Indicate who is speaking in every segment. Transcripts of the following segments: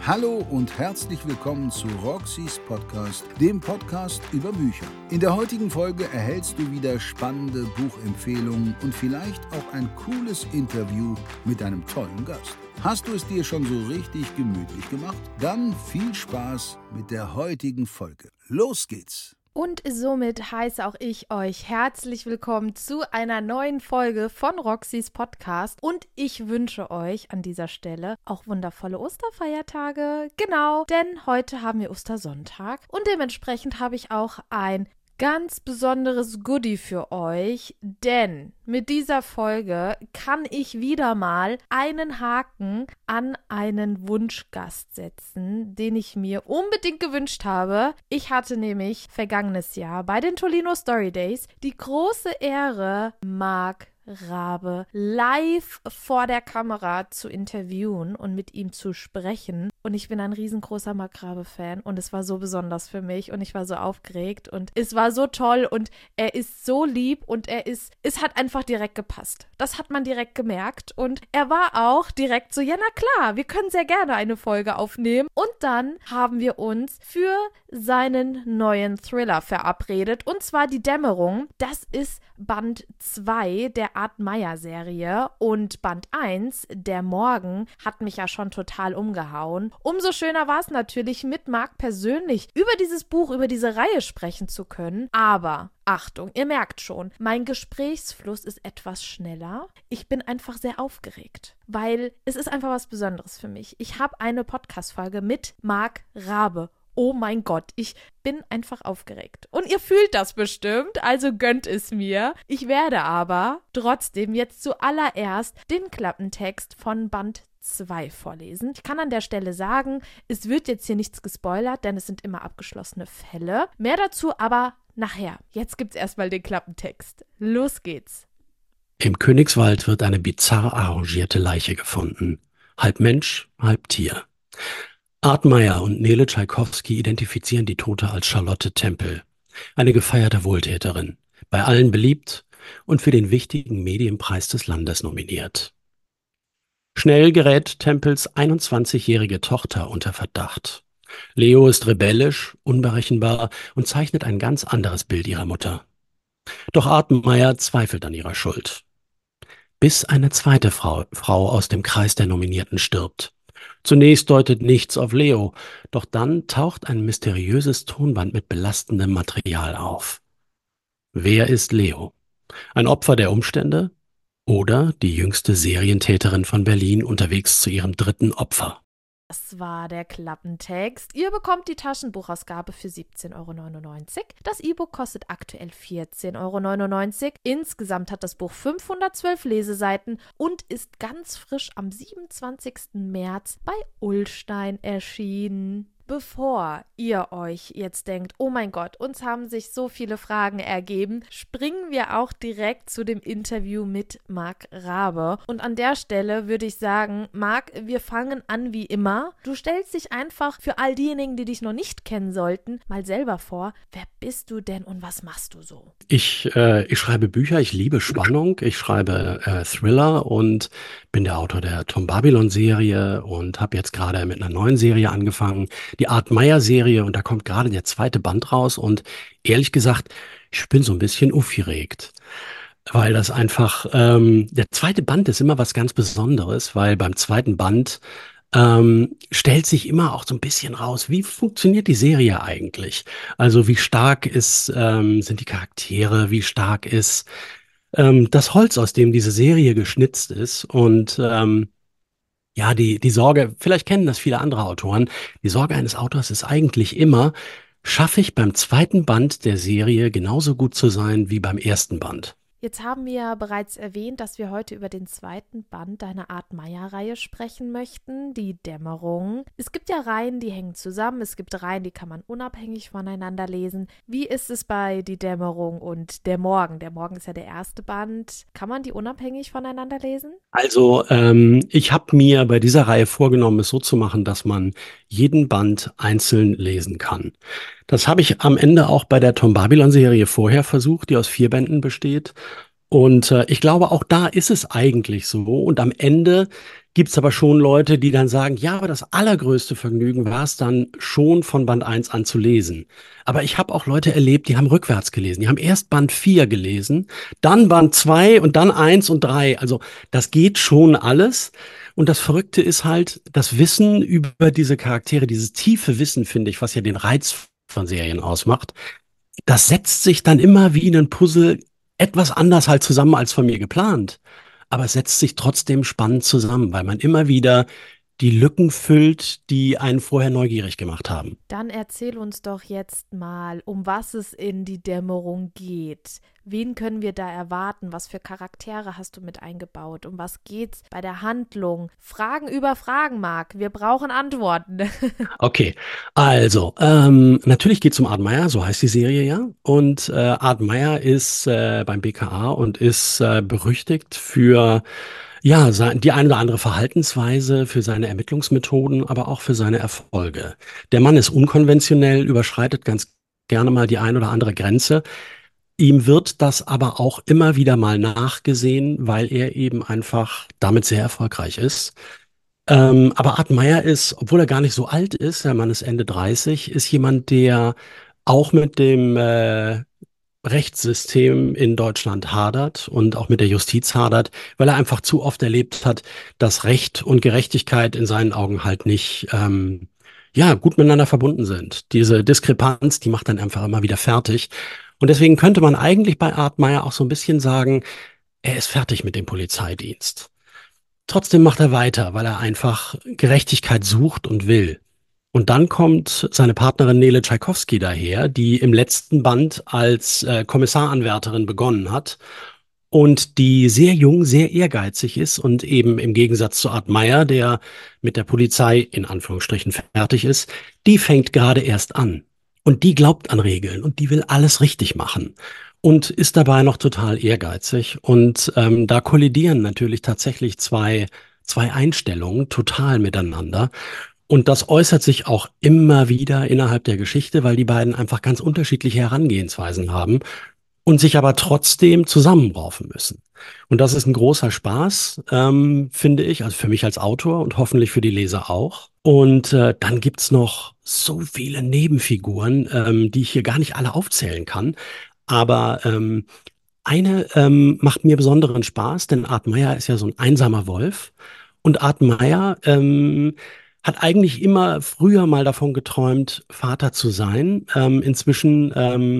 Speaker 1: Hallo und herzlich willkommen zu Roxys Podcast, dem Podcast über Bücher. In der heutigen Folge erhältst du wieder spannende Buchempfehlungen und vielleicht auch ein cooles Interview mit einem tollen Gast. Hast du es dir schon so richtig gemütlich gemacht? Dann viel Spaß mit der heutigen Folge. Los geht's!
Speaker 2: Und somit heiße auch ich euch herzlich willkommen zu einer neuen Folge von Roxys Podcast. Und ich wünsche euch an dieser Stelle auch wundervolle Osterfeiertage. Genau, denn heute haben wir Ostersonntag und dementsprechend habe ich auch ein ganz besonderes Goodie für euch, denn mit dieser Folge kann ich wieder mal einen Haken an einen Wunschgast setzen, den ich mir unbedingt gewünscht habe. Ich hatte nämlich vergangenes Jahr bei den Tolino Story Days die große Ehre, Marc Rabe live vor der Kamera zu interviewen und mit ihm zu sprechen. Und ich bin ein riesengroßer Marc Rabe-Fan und es war so besonders für mich und ich war so aufgeregt und es war so toll und er ist so lieb und es hat einfach direkt gepasst. Das hat man direkt gemerkt und er war auch direkt so, ja na klar, wir können sehr gerne eine Folge aufnehmen. Und dann haben wir uns für seinen neuen Thriller verabredet und zwar Die Dämmerung. Das ist Band 2 der Art Meyer-Serie und Band 1, Der Morgen, hat mich ja schon total umgehauen. Umso schöner war es natürlich, mit Marc persönlich über dieses Buch, über diese Reihe sprechen zu können. Aber Achtung, ihr merkt schon, mein Gesprächsfluss ist etwas schneller. Ich bin einfach sehr aufgeregt, weil es ist einfach was Besonderes für mich. Ich habe eine Podcast-Folge mit Marc Rabe. Oh mein Gott, ich bin einfach aufgeregt. Und ihr fühlt das bestimmt, also gönnt es mir. Ich werde aber trotzdem jetzt zuallererst den Klappentext von Band 2 vorlesen. Ich kann an der Stelle sagen, es wird jetzt hier nichts gespoilert, denn es sind immer abgeschlossene Fälle. Mehr dazu aber nachher. Jetzt gibt's erstmal den Klappentext. Los geht's.
Speaker 3: Im Königswald wird eine bizarr arrangierte Leiche gefunden. Halb Mensch, halb Tier. Art Meyer und Nele Tschaikowski identifizieren die Tote als Charlotte Tempel, eine gefeierte Wohltäterin, bei allen beliebt und für den wichtigen Medienpreis des Landes nominiert. Schnell gerät Tempels 21-jährige Tochter unter Verdacht. Leo ist rebellisch, unberechenbar und zeichnet ein ganz anderes Bild ihrer Mutter. Doch Art Meyer zweifelt an ihrer Schuld. Bis eine zweite Frau aus dem Kreis der Nominierten stirbt. Zunächst deutet nichts auf Leo, doch dann taucht ein mysteriöses Tonband mit belastendem Material auf. Wer ist Leo? Ein Opfer der Umstände oder die jüngste Serientäterin von Berlin unterwegs zu ihrem dritten Opfer?
Speaker 2: Das war der Klappentext. Ihr bekommt die Taschenbuchausgabe für 17,99 €. Das E-Book kostet aktuell 14,99 €. Insgesamt hat das Buch 512 Leseseiten und ist ganz frisch am 27. März bei Ullstein erschienen. Bevor ihr euch jetzt denkt, oh mein Gott, uns haben sich so viele Fragen ergeben, springen wir auch direkt zu dem Interview mit Marc Rabe. Und an der Stelle würde ich sagen, Marc, wir fangen an wie immer. Du stellst dich einfach für all diejenigen, die dich noch nicht kennen sollten, mal selber vor. Wer bist du denn und was machst du so?
Speaker 3: Ich schreibe Bücher, ich liebe Spannung, ich schreibe Thriller und bin der Autor der Tom Babylon-Serie und habe jetzt gerade mit einer neuen Serie angefangen, die Art Meyer-Serie, und da kommt gerade der zweite Band raus und ehrlich gesagt, ich bin so ein bisschen aufgeregt, weil das einfach, der zweite Band ist immer was ganz Besonderes, weil beim zweiten Band stellt sich immer auch so ein bisschen raus, wie funktioniert die Serie eigentlich? Also wie stark sind die Charaktere, wie stark ist das Holz, aus dem diese Serie geschnitzt ist und ja, die Sorge, vielleicht kennen das viele andere Autoren, die Sorge eines Autors ist eigentlich immer, schaffe ich beim zweiten Band der Serie genauso gut zu sein wie beim ersten Band?
Speaker 2: Jetzt haben wir ja bereits erwähnt, dass wir heute über den zweiten Band deiner Art Meyer-Reihe sprechen möchten, die Dämmerung. Es gibt ja Reihen, die hängen zusammen, es gibt Reihen, die kann man unabhängig voneinander lesen. Wie ist es bei Die Dämmerung und Der Morgen? Der Morgen ist ja der erste Band. Kann man die unabhängig voneinander lesen?
Speaker 3: Also ich habe mir bei dieser Reihe vorgenommen, es so zu machen, dass man jeden Band einzeln lesen kann. Das habe ich am Ende auch bei der Tom Babylon-Serie vorher versucht, die aus 4 Bänden besteht. Und ich glaube, auch da ist es eigentlich so. Und am Ende gibt es aber schon Leute, die dann sagen, ja, aber das allergrößte Vergnügen war es dann schon von Band eins an zu lesen. Aber ich habe auch Leute erlebt, die haben rückwärts gelesen. Die haben erst Band 4 gelesen, dann Band 2 und dann eins und 3. Also das geht schon alles. Und das Verrückte ist halt das Wissen über diese Charaktere, dieses tiefe Wissen, finde ich, was ja den Reiz von Serien ausmacht. Das setzt sich dann immer wie ein Puzzle etwas anders halt zusammen als von mir geplant. Aber es setzt sich trotzdem spannend zusammen, weil man immer wieder die Lücken füllt, die einen vorher neugierig gemacht haben.
Speaker 2: Dann erzähl uns doch jetzt mal, um was es in Die Dämmerung geht. Wen können wir da erwarten? Was für Charaktere hast du mit eingebaut? Um was geht's bei der Handlung? Fragen über Fragen, Marc. Wir brauchen Antworten.
Speaker 3: Okay, also natürlich geht es um Art Meier, so heißt die Serie ja. Und Art Meier ist beim BKA und ist berüchtigt für ja, die eine oder andere Verhaltensweise, für seine Ermittlungsmethoden, aber auch für seine Erfolge. Der Mann ist unkonventionell, überschreitet ganz gerne mal die ein oder andere Grenze. Ihm wird das aber auch immer wieder mal nachgesehen, weil er eben einfach damit sehr erfolgreich ist. Aber Art Meier ist, obwohl er gar nicht so alt ist, der Mann ist Ende 30, ist jemand, der auch mit dem Rechtssystem in Deutschland hadert und auch mit der Justiz hadert, weil er einfach zu oft erlebt hat, dass Recht und Gerechtigkeit in seinen Augen halt nicht ja, gut miteinander verbunden sind. Diese Diskrepanz, die macht dann einfach immer wieder fertig. Und deswegen könnte man eigentlich bei Art Meier auch so ein bisschen sagen, er ist fertig mit dem Polizeidienst. Trotzdem macht er weiter, weil er einfach Gerechtigkeit sucht und will. Und dann kommt seine Partnerin Nele Tchaikovsky daher, die im letzten Band als Kommissaranwärterin begonnen hat und die sehr jung, sehr ehrgeizig ist und eben im Gegensatz zu Art Meier, der mit der Polizei in Anführungsstrichen fertig ist, die fängt gerade erst an. Und die glaubt an Regeln und die will alles richtig machen und ist dabei noch total ehrgeizig. Und da kollidieren natürlich tatsächlich zwei Einstellungen total miteinander. Und das äußert sich auch immer wieder innerhalb der Geschichte, weil die beiden einfach ganz unterschiedliche Herangehensweisen haben und sich aber trotzdem zusammenraufen müssen. Und das ist ein großer Spaß, finde ich, also für mich als Autor und hoffentlich für die Leser auch. Und dann gibt's noch so viele Nebenfiguren, die ich hier gar nicht alle aufzählen kann. Aber eine macht mir besonderen Spaß, denn Art Meier ist ja so ein einsamer Wolf. Und Art Meier hat eigentlich immer früher mal davon geträumt, Vater zu sein. Inzwischen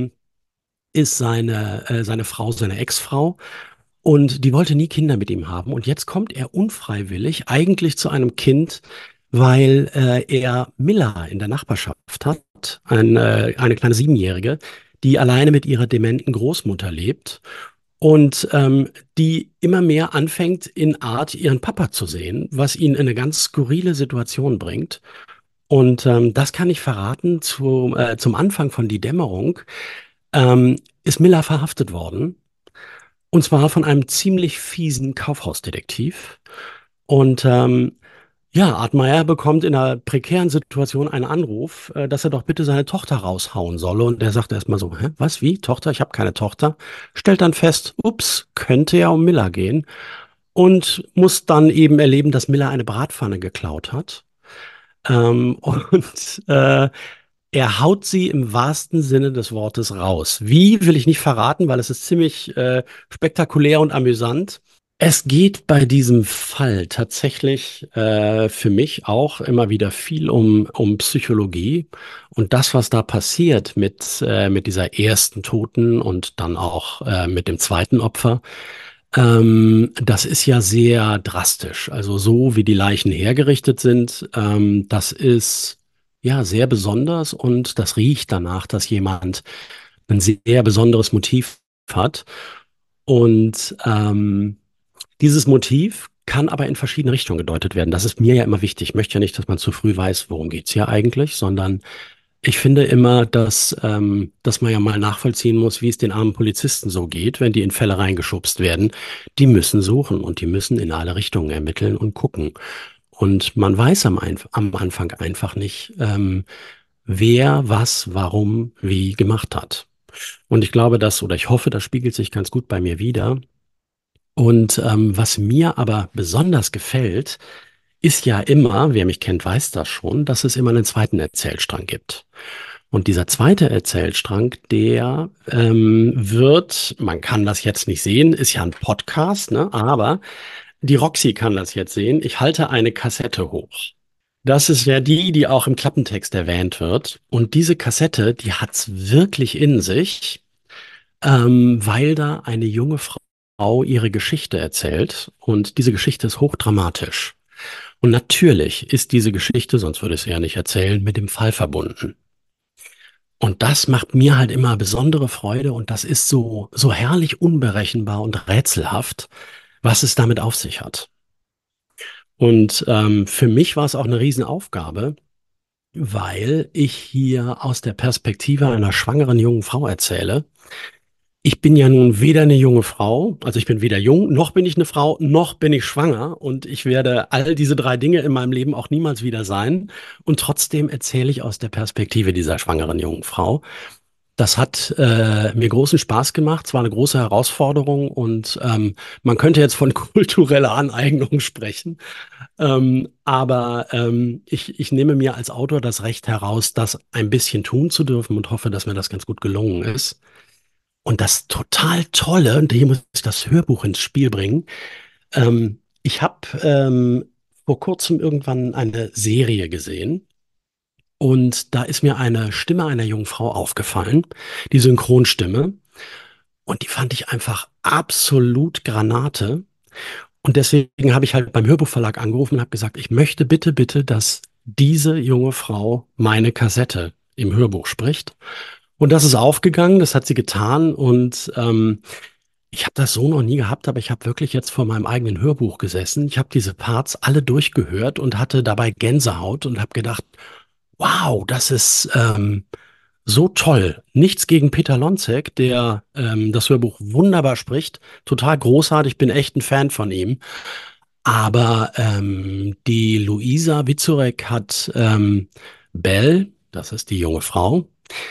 Speaker 3: ist seine Frau, seine Ex-Frau. Und die wollte nie Kinder mit ihm haben. Und jetzt kommt er unfreiwillig eigentlich zu einem Kind, weil er Milla in der Nachbarschaft hat, eine kleine Siebenjährige, die alleine mit ihrer dementen Großmutter lebt und die immer mehr anfängt, in Art ihren Papa zu sehen, was ihn in eine ganz skurrile Situation bringt. Und das kann ich verraten zum Anfang von Die Dämmerung ist Miller verhaftet worden. Und zwar von einem ziemlich fiesen Kaufhausdetektiv. Und ja, Art Meier bekommt in einer prekären Situation einen Anruf, dass er doch bitte seine Tochter raushauen solle. Und er sagt erstmal so, hä, was, wie? Tochter? Ich habe keine Tochter. Stellt dann fest, ups, könnte ja um Miller gehen. Und muss dann eben erleben, dass Miller eine Bratpfanne geklaut hat. Und er haut sie im wahrsten Sinne des Wortes raus. Wie, will ich nicht verraten, weil es ist ziemlich spektakulär und amüsant. Es geht bei diesem Fall tatsächlich für mich auch immer wieder viel um Psychologie und das, was da passiert mit dieser ersten Toten und dann auch mit dem zweiten Opfer. Das ist ja sehr drastisch. Also so wie die Leichen hergerichtet sind, das ist ja sehr besonders und das riecht danach, dass jemand ein sehr besonderes Motiv hat. Und dieses Motiv kann aber in verschiedene Richtungen gedeutet werden. Das ist mir ja immer wichtig. Ich möchte ja nicht, dass man zu früh weiß, worum geht's hier eigentlich, sondern ich finde immer, dass man ja mal nachvollziehen muss, wie es den armen Polizisten so geht, wenn die in Fälle reingeschubst werden. Die müssen suchen und die müssen in alle Richtungen ermitteln und gucken. Und man weiß am Anfang einfach nicht, wer was, warum, wie gemacht hat. Und ich glaube, oder ich hoffe, das spiegelt sich ganz gut bei mir wider. Und was mir aber besonders gefällt, ist ja immer, wer mich kennt, weiß das schon, dass es immer einen zweiten Erzählstrang gibt. Und dieser zweite Erzählstrang, der wird, man kann das jetzt nicht sehen, ist ja ein Podcast, ne? Aber die Roxy kann das jetzt sehen. Ich halte eine Kassette hoch. Das ist ja die, die auch im Klappentext erwähnt wird. Und diese Kassette, die hat's wirklich in sich, weil da eine junge Frau ihre Geschichte erzählt. Und diese Geschichte ist hochdramatisch. Und natürlich ist diese Geschichte, sonst würde ich es ja nicht erzählen, mit dem Fall verbunden. Und das macht mir halt immer besondere Freude und das ist so herrlich unberechenbar und rätselhaft, was es damit auf sich hat. Und für mich war es auch eine Riesenaufgabe, weil ich hier aus der Perspektive einer schwangeren jungen Frau erzähle. Ich bin ja nun weder eine junge Frau, also ich bin weder jung, noch bin ich eine Frau, noch bin ich schwanger und ich werde all diese drei Dinge in meinem Leben auch niemals wieder sein. Und trotzdem erzähle ich aus der Perspektive dieser schwangeren jungen Frau. Das hat mir großen Spaß gemacht. Es war eine große Herausforderung und man könnte jetzt von kultureller Aneignung sprechen. Aber ich nehme mir als Autor das Recht heraus, das ein bisschen tun zu dürfen und hoffe, dass mir das ganz gut gelungen ist. Und das total Tolle, und hier muss ich das Hörbuch ins Spiel bringen. Ich habe vor kurzem irgendwann eine Serie gesehen. Und da ist mir eine Stimme einer jungen Frau aufgefallen, die Synchronstimme. Und die fand ich einfach absolut Granate. Und deswegen habe ich halt beim Hörbuchverlag angerufen und habe gesagt, ich möchte bitte, bitte, dass diese junge Frau meine Kassette im Hörbuch spricht. Und das ist aufgegangen, das hat sie getan. Und ich habe das so noch nie gehabt, aber ich habe wirklich jetzt vor meinem eigenen Hörbuch gesessen. Ich habe diese Parts alle durchgehört und hatte dabei Gänsehaut und habe gedacht, wow, das ist so toll. Nichts gegen Peter Lonzek, der das Hörbuch wunderbar spricht. Total großartig, bin echt ein Fan von ihm. Aber die Luisa Witzorek hat Belle, das ist die junge Frau,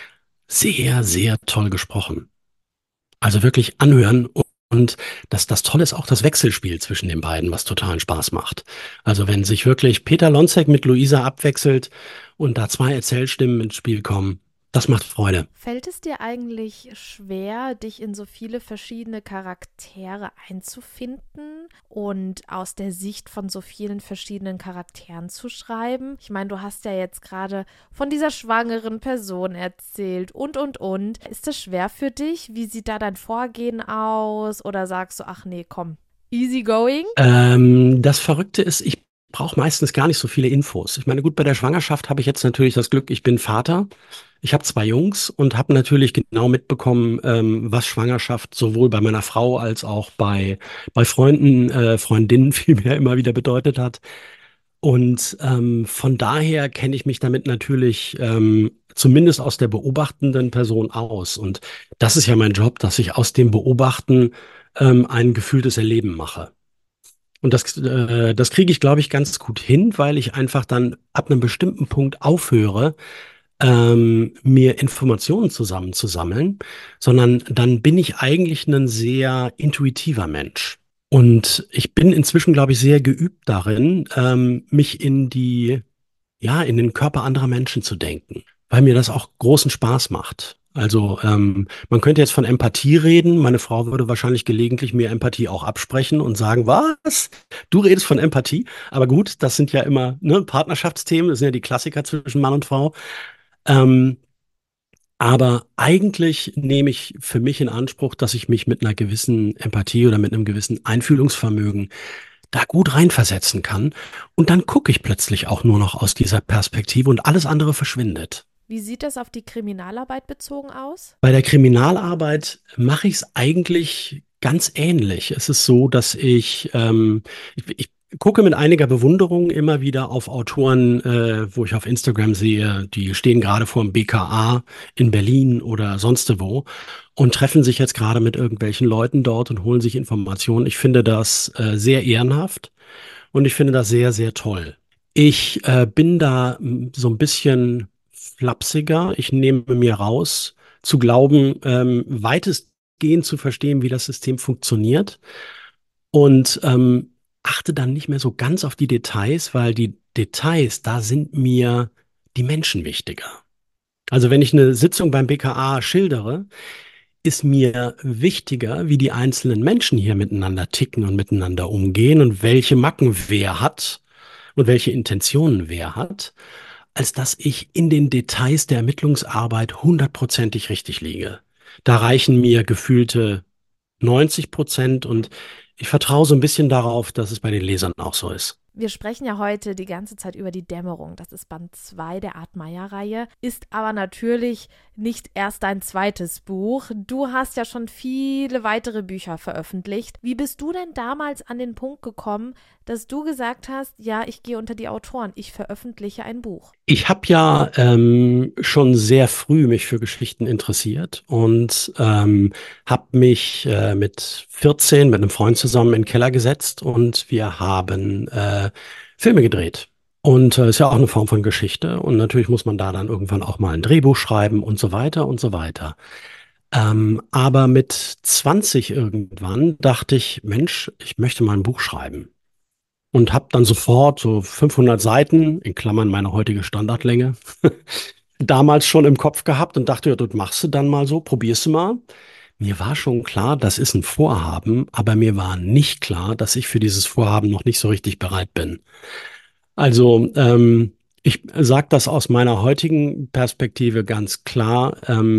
Speaker 3: sehr, sehr toll gesprochen. Also wirklich anhören und das Tolle ist auch das Wechselspiel zwischen den beiden, was totalen Spaß macht. Also wenn sich wirklich Peter Lonzek mit Luisa abwechselt und da zwei Erzählstimmen ins Spiel kommen, das macht Freude.
Speaker 2: Fällt es dir eigentlich schwer, dich in so viele verschiedene Charaktere einzufinden und aus der Sicht von so vielen verschiedenen Charakteren zu schreiben? Ich meine, du hast ja jetzt gerade von dieser schwangeren Person erzählt und. Ist das schwer für dich? Wie sieht da dein Vorgehen aus? Oder sagst du, ach nee, komm, easy going?
Speaker 3: Das Verrückte ist, ich brauche meistens gar nicht so viele Infos. Ich meine, gut, bei der Schwangerschaft habe ich jetzt natürlich das Glück, ich bin Vater. Ich habe zwei Jungs und habe natürlich genau mitbekommen, was Schwangerschaft sowohl bei meiner Frau als auch bei Freunden, Freundinnen vielmehr immer wieder bedeutet hat. Und von daher kenne ich mich damit natürlich zumindest aus der beobachtenden Person aus. Und das ist ja mein Job, dass ich aus dem Beobachten ein gefühltes Erleben mache. Und das kriege ich, glaube ich, ganz gut hin, weil ich einfach dann ab einem bestimmten Punkt aufhöre, mir Informationen zusammenzusammeln, sondern dann bin ich eigentlich ein sehr intuitiver Mensch. Und ich bin inzwischen, glaube ich, sehr geübt darin, mich in den Körper anderer Menschen zu denken, weil mir das auch großen Spaß macht. Also man könnte jetzt von Empathie reden. Meine Frau würde wahrscheinlich gelegentlich mir Empathie auch absprechen und sagen, was? Du redest von Empathie? Aber gut, das sind ja immer ne, Partnerschaftsthemen, das sind ja die Klassiker zwischen Mann und Frau. Ähm, aber eigentlich nehme ich für mich in Anspruch, dass ich mich mit einer gewissen Empathie oder mit einem gewissen Einfühlungsvermögen da gut reinversetzen kann. Und dann gucke ich plötzlich auch nur noch aus dieser Perspektive und alles andere verschwindet.
Speaker 2: Wie sieht das auf die Kriminalarbeit bezogen aus?
Speaker 3: Bei der Kriminalarbeit mache ich es eigentlich ganz ähnlich. Es ist so, dass ich gucke mit einiger Bewunderung immer wieder auf Autoren, wo ich auf Instagram sehe, die stehen gerade vor dem BKA in Berlin oder sonst wo und treffen sich jetzt gerade mit irgendwelchen Leuten dort und holen sich Informationen. Ich finde das sehr ehrenhaft und ich finde das sehr, sehr toll. Ich bin da so ein bisschen flapsiger. Ich nehme mir raus, zu glauben, weitestgehend zu verstehen, wie das System funktioniert. und achte dann nicht mehr so ganz auf die Details, weil die Details, da sind mir die Menschen wichtiger. Also wenn ich eine Sitzung beim BKA schildere, ist mir wichtiger, wie die einzelnen Menschen hier miteinander ticken und miteinander umgehen und welche Macken wer hat und welche Intentionen wer hat, als dass ich in den Details der Ermittlungsarbeit hundertprozentig richtig liege. Da reichen mir gefühlte 90% und ich vertraue so ein bisschen darauf, dass es bei den Lesern auch so ist.
Speaker 2: Wir sprechen ja heute die ganze Zeit über die Dämmerung. Das ist Band 2 der Art Meier-Reihe, ist aber natürlich nicht erst dein zweites Buch. Du hast ja schon viele weitere Bücher veröffentlicht. Wie bist du denn damals an den Punkt gekommen, dass du gesagt hast, ja, ich gehe unter die Autoren, ich veröffentliche ein Buch?
Speaker 3: Ich habe ja schon sehr früh mich für Geschichten interessiert und habe mich mit 14 mit einem Freund zusammen in den Keller gesetzt und wir haben Filme gedreht. Und ist ja auch eine Form von Geschichte und natürlich muss man da dann irgendwann auch mal ein Drehbuch schreiben und so weiter und so weiter. Aber mit 20 irgendwann dachte ich, Mensch, ich möchte mal ein Buch schreiben und habe dann sofort so 500 Seiten, in Klammern meine heutige Standardlänge, damals schon im Kopf gehabt und dachte, ja, das machst du dann mal so, probierst du mal. Mir war schon klar, das ist ein Vorhaben, aber mir war nicht klar, dass ich für dieses Vorhaben noch nicht so richtig bereit bin. Also, ich sage das aus meiner heutigen Perspektive ganz klar.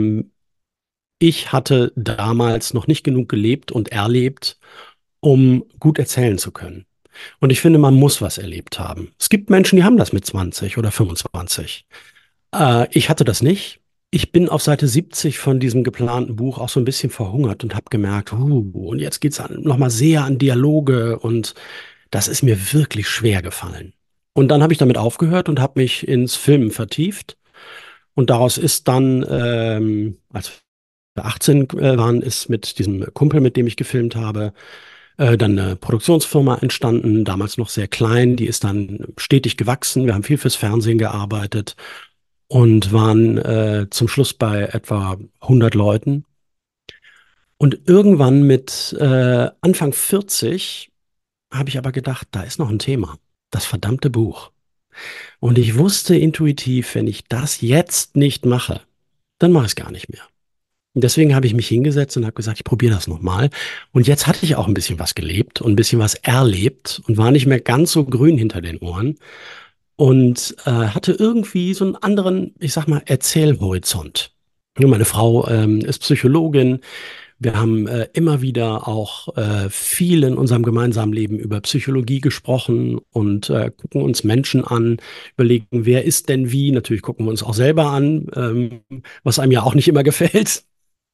Speaker 3: Ich hatte damals noch nicht genug gelebt und erlebt, um gut erzählen zu können. Und ich finde, man muss was erlebt haben. Es gibt Menschen, die haben das mit 20 oder 25. Ich hatte das nicht. Ich bin auf Seite 70 von diesem geplanten Buch auch so ein bisschen verhungert und habe gemerkt, und jetzt geht's nochmal sehr an Dialoge und das ist mir wirklich schwer gefallen. Und dann habe ich damit aufgehört und habe mich ins Filmen vertieft. Und daraus ist dann, als wir 18 waren, ist mit diesem Kumpel, mit dem ich gefilmt habe, dann eine Produktionsfirma entstanden, damals noch sehr klein, die ist dann stetig gewachsen. Wir haben viel fürs Fernsehen gearbeitet und waren zum Schluss bei etwa 100 Leuten. Und irgendwann mit Anfang 40 habe ich aber gedacht, da ist noch ein Thema, das verdammte Buch. Und ich wusste intuitiv, wenn ich das jetzt nicht mache, dann mache ich es gar nicht mehr. Und deswegen habe ich mich hingesetzt und habe gesagt, ich probiere das nochmal. Und jetzt hatte ich auch ein bisschen was gelebt und ein bisschen was erlebt und war nicht mehr ganz so grün hinter den Ohren und hatte irgendwie so einen anderen, ich sag mal, Erzählhorizont. Ja, meine Frau ist Psychologin. Wir haben immer wieder auch viel in unserem gemeinsamen Leben über Psychologie gesprochen und gucken uns Menschen an, überlegen, wer ist denn wie. Natürlich gucken wir uns auch selber an, was einem ja auch nicht immer gefällt.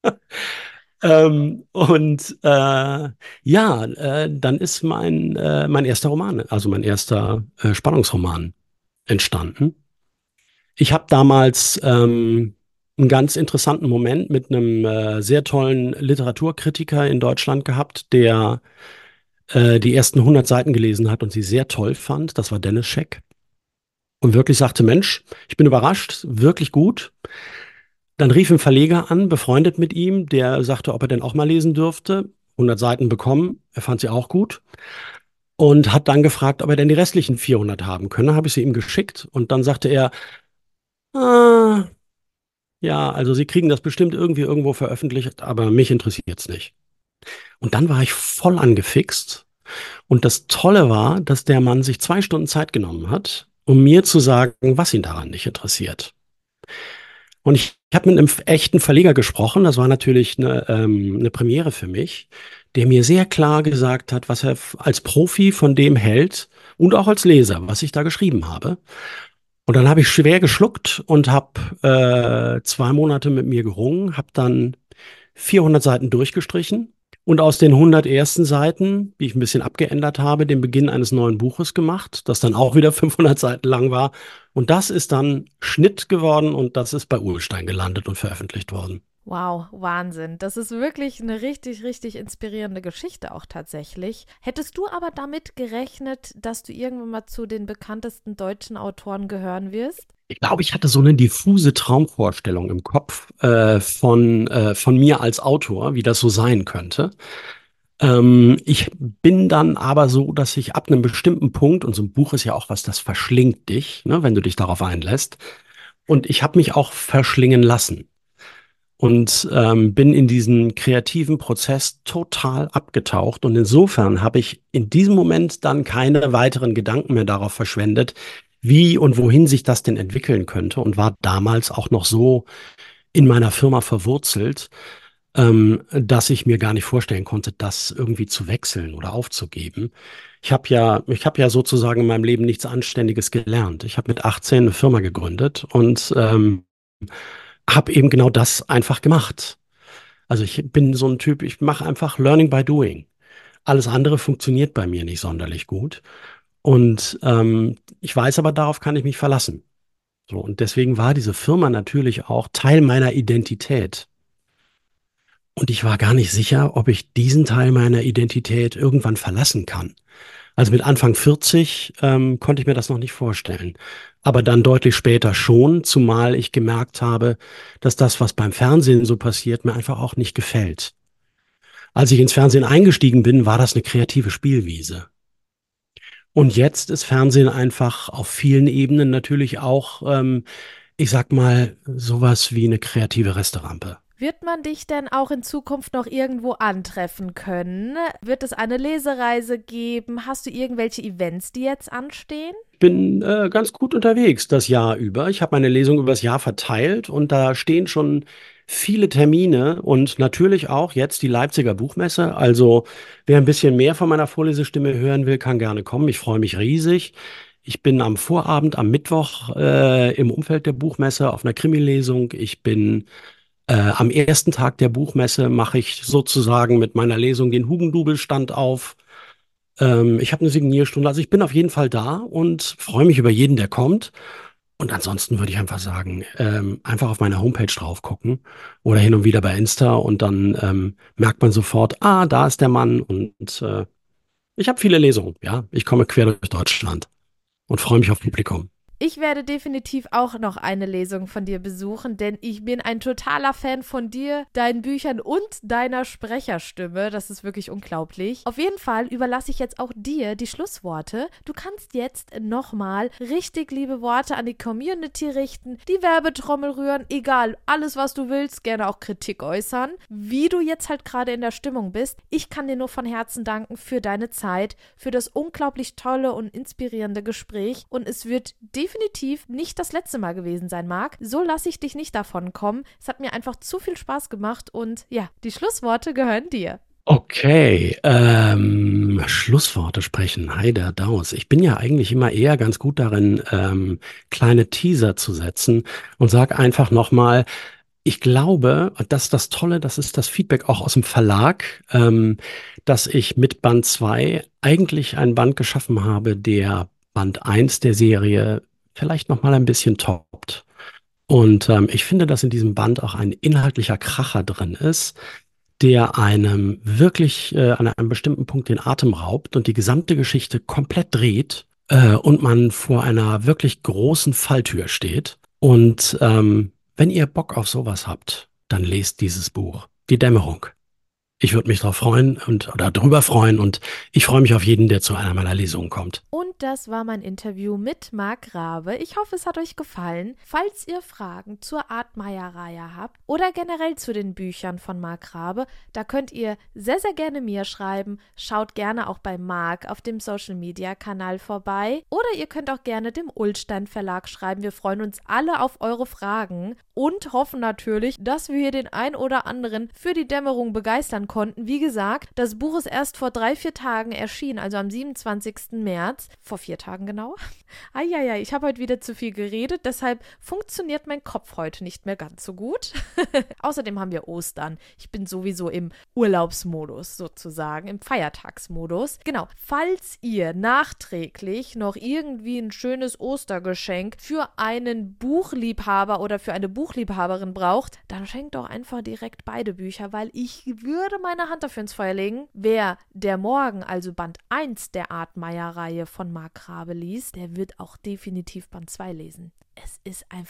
Speaker 3: Und ja, dann ist mein erster Roman, also mein erster Spannungsroman entstanden. Ich habe damals einen ganz interessanten Moment mit einem sehr tollen Literaturkritiker in Deutschland gehabt, der die ersten 100 Seiten gelesen hat und sie sehr toll fand. Das war Dennis Scheck. Und wirklich sagte, Mensch, ich bin überrascht, wirklich gut. Dann rief ein Verleger an, befreundet mit ihm, der sagte, ob er denn auch mal lesen dürfte. 100 Seiten bekommen, er fand sie auch gut und hat dann gefragt, ob er denn die restlichen 400 haben könne. Habe ich sie ihm geschickt und dann sagte er, ah, ja, also Sie kriegen das bestimmt irgendwie irgendwo veröffentlicht, aber mich interessiert es nicht. Und dann war ich voll angefixt und das Tolle war, dass der Mann sich 2 Stunden Zeit genommen hat, um mir zu sagen, was ihn daran nicht interessiert. Und ich habe mit einem echten Verleger gesprochen. Das war natürlich eine Premiere für mich, der mir sehr klar gesagt hat, was er als Profi von dem hält und auch als Leser, was ich da geschrieben habe. Und dann habe ich schwer geschluckt und habe 2 Monate mit mir gerungen, habe dann 400 Seiten durchgestrichen und aus den 100 ersten Seiten, die ich ein bisschen abgeändert habe, den Beginn eines neuen Buches gemacht, das dann auch wieder 500 Seiten lang war. Und das ist dann Schnitt geworden und das ist bei Urstein gelandet und veröffentlicht worden.
Speaker 2: Wow, Wahnsinn. Das ist wirklich eine richtig, richtig inspirierende Geschichte auch tatsächlich. Hättest du aber damit gerechnet, dass du irgendwann mal zu den bekanntesten deutschen Autoren gehören wirst?
Speaker 3: Ich glaube, ich hatte so eine diffuse Traumvorstellung im Kopf von mir als Autor, wie das so sein könnte. Ich bin dann aber so, dass ich ab einem bestimmten Punkt, und so ein Buch ist ja auch was, das verschlingt dich, ne, wenn du dich darauf einlässt. Und ich habe mich auch verschlingen lassen und bin in diesen kreativen Prozess total abgetaucht. Und insofern habe ich in diesem Moment dann keine weiteren Gedanken mehr darauf verschwendet, wie und wohin sich das denn entwickeln könnte und war damals auch noch so in meiner Firma verwurzelt, dass ich mir gar nicht vorstellen konnte, das irgendwie zu wechseln oder aufzugeben. Ich habe ja sozusagen in meinem Leben nichts Anständiges gelernt. Ich habe mit 18 eine Firma gegründet und habe eben genau das einfach gemacht. Also ich bin so ein Typ, ich mache einfach Learning by Doing. Alles andere funktioniert bei mir nicht sonderlich gut. Und ich weiß aber, darauf kann ich mich verlassen. So, und deswegen war diese Firma natürlich auch Teil meiner Identität. Und ich war gar nicht sicher, ob ich diesen Teil meiner Identität irgendwann verlassen kann. Also mit Anfang 40 konnte ich mir das noch nicht vorstellen. Aber dann deutlich später schon, zumal ich gemerkt habe, dass das, was beim Fernsehen so passiert, mir einfach auch nicht gefällt. Als ich ins Fernsehen eingestiegen bin, war das eine kreative Spielwiese. Und jetzt ist Fernsehen einfach auf vielen Ebenen natürlich auch, ich sag mal, sowas wie eine kreative Resterampe.
Speaker 2: Wird man dich denn auch in Zukunft noch irgendwo antreffen können? Wird es eine Lesereise geben? Hast du irgendwelche Events, die jetzt anstehen?
Speaker 3: Bin ganz gut unterwegs das Jahr über. Ich habe meine Lesung übers Jahr verteilt und da stehen schon viele Termine und natürlich auch jetzt die Leipziger Buchmesse. Also wer ein bisschen mehr von meiner Vorlesestimme hören will, kann gerne kommen. Ich freue mich riesig. Ich bin am Vorabend, am Mittwoch im Umfeld der Buchmesse auf einer Krimi-Lesung. Ich bin am ersten Tag der Buchmesse mache ich sozusagen mit meiner Lesung den Hugendubelstand auf. Ich habe eine Signierstunde, also ich bin auf jeden Fall da und freue mich über jeden, der kommt. Und ansonsten würde ich einfach sagen, einfach auf meiner Homepage drauf gucken oder hin und wieder bei Insta und dann merkt man sofort, ah, da ist der Mann und ich habe viele Lesungen, ja. Ich komme quer durch Deutschland und freue mich auf Publikum.
Speaker 2: Ich werde definitiv auch noch eine Lesung von dir besuchen, denn ich bin ein totaler Fan von dir, deinen Büchern und deiner Sprecherstimme. Das ist wirklich unglaublich. Auf jeden Fall überlasse ich jetzt auch dir die Schlussworte. Du kannst jetzt nochmal richtig liebe Worte an die Community richten, die Werbetrommel rühren, egal, alles was du willst, gerne auch Kritik äußern, wie du jetzt halt gerade in der Stimmung bist. Ich kann dir nur von Herzen danken für deine Zeit, für das unglaublich tolle und inspirierende Gespräch und es wird definitiv nicht das letzte Mal gewesen sein, Marc. So lasse ich dich nicht davon kommen. Es hat mir einfach zu viel Spaß gemacht und ja, die Schlussworte gehören dir.
Speaker 3: Okay, Schlussworte sprechen, Heider Daus. Ich bin ja eigentlich immer eher ganz gut darin, kleine Teaser zu setzen und sage einfach nochmal, ich glaube, und das ist das Tolle, das ist das Feedback auch aus dem Verlag, dass ich mit Band 2 eigentlich einen Band geschaffen habe, der Band 1 der Serie vielleicht nochmal ein bisschen toppt. Und ich finde, dass in diesem Band auch ein inhaltlicher Kracher drin ist, der einem wirklich an einem bestimmten Punkt den Atem raubt und die gesamte Geschichte komplett dreht und man vor einer wirklich großen Falltür steht. Und wenn ihr Bock auf sowas habt, dann lest dieses Buch, Die Dämmerung. Ich würde mich drauf freuen oder drüber freuen und ich freue mich auf jeden, der zu einer meiner Lesungen kommt.
Speaker 2: Und das war mein Interview mit Marc Rabe. Ich hoffe, es hat euch gefallen. Falls ihr Fragen zur Artmeier-Reihe habt oder generell zu den Büchern von Marc Rabe, da könnt ihr sehr, sehr gerne mir schreiben. Schaut gerne auch bei Marc auf dem Social-Media-Kanal vorbei. Oder ihr könnt auch gerne dem Ullstein Verlag schreiben. Wir freuen uns alle auf eure Fragen und hoffen natürlich, dass wir hier den ein oder anderen für die Dämmerung begeistern konnten. Wie gesagt, das Buch ist erst vor 3-4 Tagen erschienen, also am 27. März. Vor 4 Tagen genau. Eieiei, ich habe heute wieder zu viel geredet, deshalb funktioniert mein Kopf heute nicht mehr ganz so gut. Außerdem haben wir Ostern. Ich bin sowieso im Urlaubsmodus sozusagen, im Feiertagsmodus. Genau, falls ihr nachträglich noch irgendwie ein schönes Ostergeschenk für einen Buchliebhaber oder für eine Buchliebhaberin braucht, dann schenkt doch einfach direkt beide Bücher, weil ich würde meine Hand dafür ins Feuer legen. Wer der Morgen, also Band 1 der Artmeier-Reihe von Marc Rabe liest, der wird auch definitiv Band 2 lesen. Es ist einfach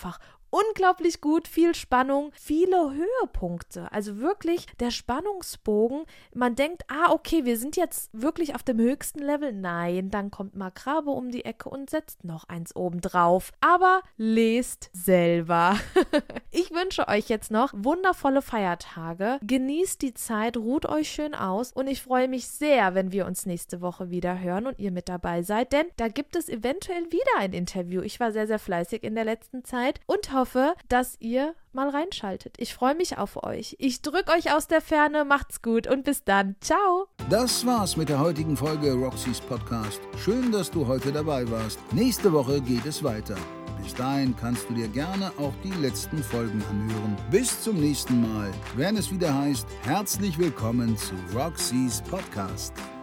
Speaker 2: unglaublich gut, viel Spannung, viele Höhepunkte. Also wirklich der Spannungsbogen. Man denkt, okay, wir sind jetzt wirklich auf dem höchsten Level. Nein, dann kommt Macabre um die Ecke und setzt noch eins oben drauf. Aber lest selber. Ich wünsche euch jetzt noch wundervolle Feiertage. Genießt die Zeit, ruht euch schön aus und ich freue mich sehr, wenn wir uns nächste Woche wieder hören und ihr mit dabei seid, denn da gibt es eventuell wieder ein Interview. Ich war sehr, sehr fleißig in der letzten Zeit und hoffe, dass ihr mal reinschaltet. Ich freue mich auf euch. Ich drücke euch aus der Ferne. Macht's gut und bis dann. Ciao.
Speaker 1: Das war's mit der heutigen Folge Roxys Podcast. Schön, dass du heute dabei warst. Nächste Woche geht es weiter. Bis dahin kannst du dir gerne auch die letzten Folgen anhören. Bis zum nächsten Mal, wenn es wieder heißt, herzlich willkommen zu Roxys Podcast.